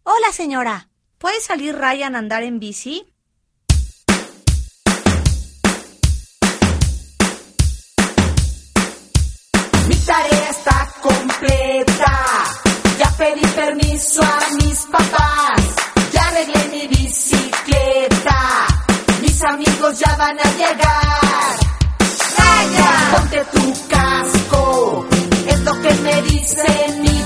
Hola, señora. ¿Puede salir Ryan a andar en bici? Mi tarea está completa. Ya pedí permiso a mis papás. Ya arreglé mi bicicleta. Mis amigos ya van a llegar. Ryan, ponte tu casco. Es lo que me dice mi